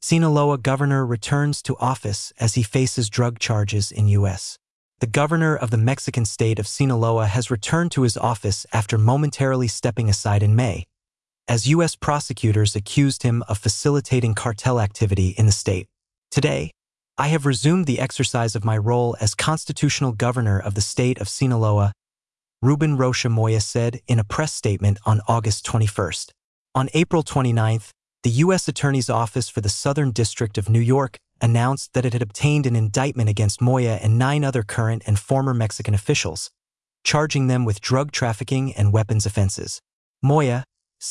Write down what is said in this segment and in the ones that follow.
Sinaloa governor returns to office as he faces drug charges in U.S. The governor of the Mexican state of Sinaloa has returned to his office after momentarily stepping aside in May, as U.S. prosecutors accused him of facilitating cartel activity in the state. Today, I have resumed the exercise of my role as constitutional governor of the state of Sinaloa, Ruben Rocha Moya said in a press statement on August 21st. On April 29th, the U.S. Attorney's Office for the Southern District of New York announced that it had obtained an indictment against Moya and 9 other current and former Mexican officials, charging them with drug trafficking and weapons offenses. Moya,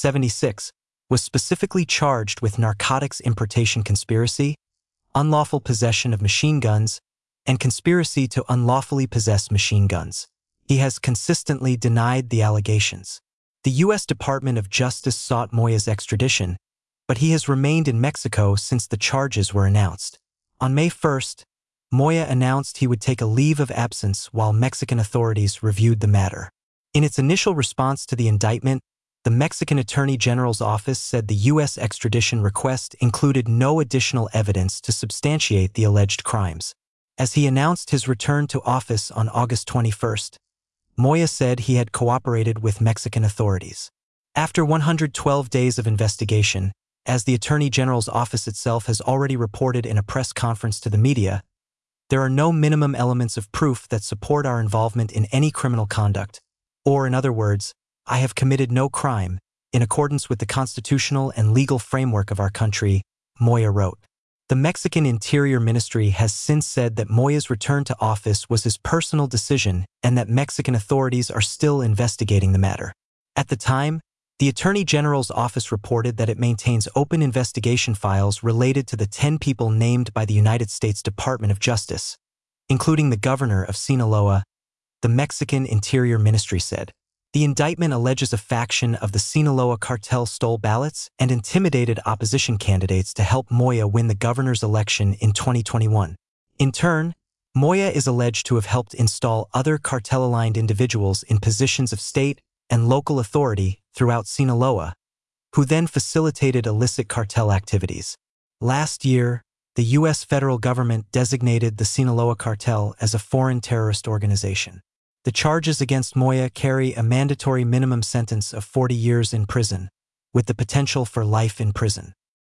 76, was specifically charged with narcotics importation conspiracy, unlawful possession of machine guns, and conspiracy to unlawfully possess machine guns. He has consistently denied the allegations. The U.S. Department of Justice sought Moya's extradition, but he has remained in Mexico since the charges were announced. On May 1st, Moya announced he would take a leave of absence while Mexican authorities reviewed the matter. In its initial response to the indictment, the Mexican Attorney General's office said the U.S. extradition request included no additional evidence to substantiate the alleged crimes. As he announced his return to office on August 21st, Moya said he had cooperated with Mexican authorities. After 112 days of investigation, as the Attorney General's office itself has already reported in a press conference to the media, there are no minimum elements of proof that support our involvement in any criminal conduct, or in other words, I have committed no crime, in accordance with the constitutional and legal framework of our country, Moya wrote. The Mexican Interior Ministry has since said that Moya's return to office was his personal decision and that Mexican authorities are still investigating the matter. At the time, the Attorney General's office reported that it maintains open investigation files related to the 10 people named by the United States Department of Justice, including the governor of Sinaloa, the Mexican Interior Ministry said. The indictment alleges a faction of the Sinaloa cartel stole ballots and intimidated opposition candidates to help Moya win the governor's election in 2021. In turn, Moya is alleged to have helped install other cartel-aligned individuals in positions of state and local authority throughout Sinaloa, who then facilitated illicit cartel activities. Last year, the U.S. federal government designated the Sinaloa cartel as a foreign terrorist organization. The charges against Moya carry a mandatory minimum sentence of 40 years in prison, with the potential for life in prison.